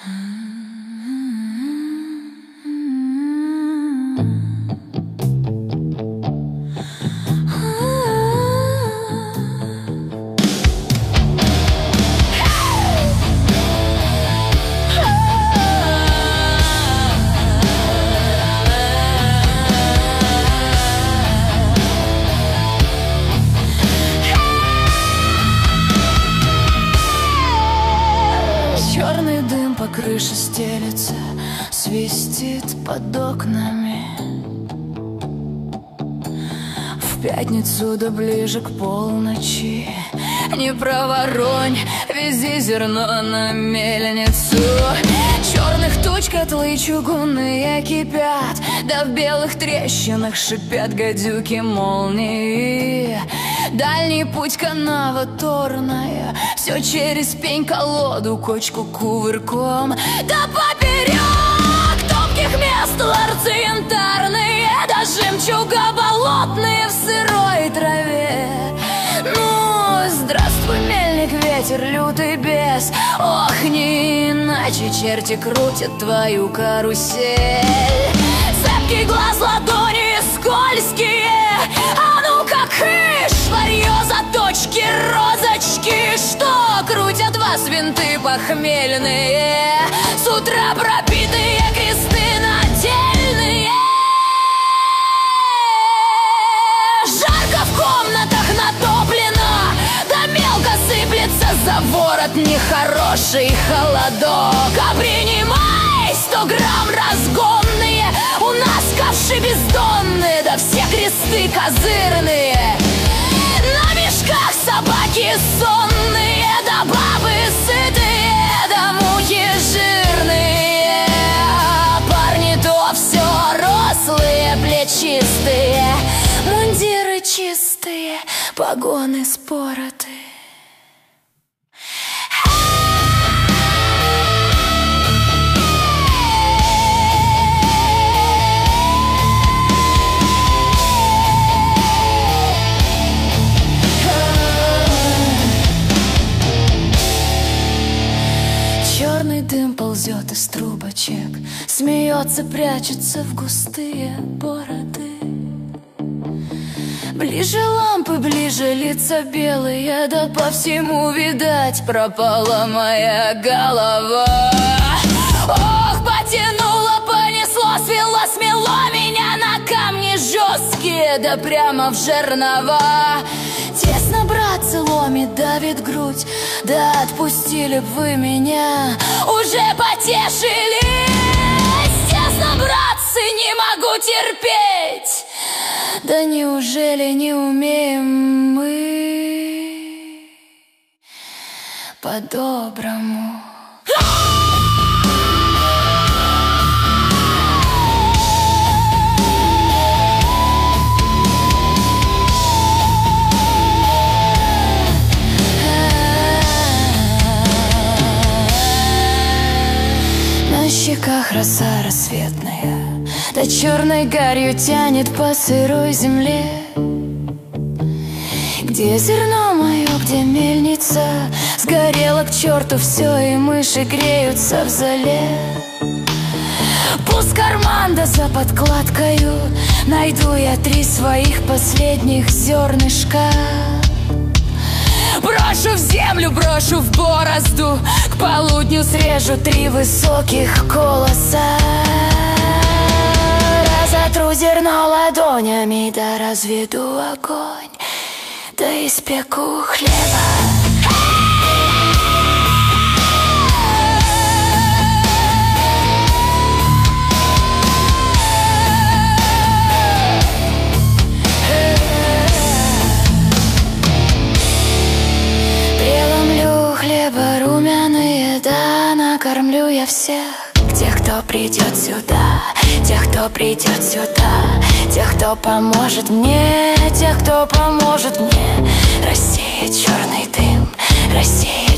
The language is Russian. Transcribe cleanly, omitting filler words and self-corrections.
Черный дым по крыше стелется, свистит под окнами. В пятницу да ближе к полночи не проворонь, вези зерно на мельницу. Черных туч котлы чугунные кипят, да в белых трещинах шипят гадюки молнии. Дальний путь канава торная, все через пень-колоду, кочку кувырком. Да поперек топких мест ларцы янтарные, да жемчуга болотные в сырой траве. Ну, здравствуй, мельник, ветер, лютый бес. Ох, не иначе черти крутят твою карусель. Цепкий глаз, ладони скользкие, а ну-ка кыш, варьё, заточки, розочки. Что крутят вас винты похмельные, с утра пропитые кресты нательные. Жарко в комнатах натоплено, да мелко сыплется за ворот нехороший холодок. А принимай 100 грамм разгонные, у нас ковши бездонные, да все кресты козырные. На мешках собаки сонные, да бабы сытые, да мухи жирные. А парни то все рослые, плечистые, мундиры чистые, погоны споротые. Черный дым ползет из трубочек, смеется, прячется в густые бороды. Ближе лампы, ближе лица белые, да по всему, видать, пропала моя голова. Ох, потянуло, понесло, свело, смело меня на камни жесткие, да прямо в жернова. Тесно, братцы, ломит, давит грудь, да отпустили б вы меня, уже потешились. Тесно, братцы, не могу терпеть, да неужели не умеем мы по-доброму? На щеках роса рассветная, да черной гарью тянет по сырой земле. Где зерно мое, где мельница, сгорело к черту все, и мыши греются в зале. Пуст карман, да за подкладкою найду я 3 своих последних зернышка. Брошу в землю, брошу в борозду, к полудню срежу 3 высоких колоса. Разотру зерно ладонями, да разведу огонь, да испеку хлеба. Преломлю хлеба румяные, да накормлю я всех. Тех, кто придет сюда, тех, кто придет сюда, тех, кто поможет мне, тех, кто поможет мне рассеять черный дым, рассеять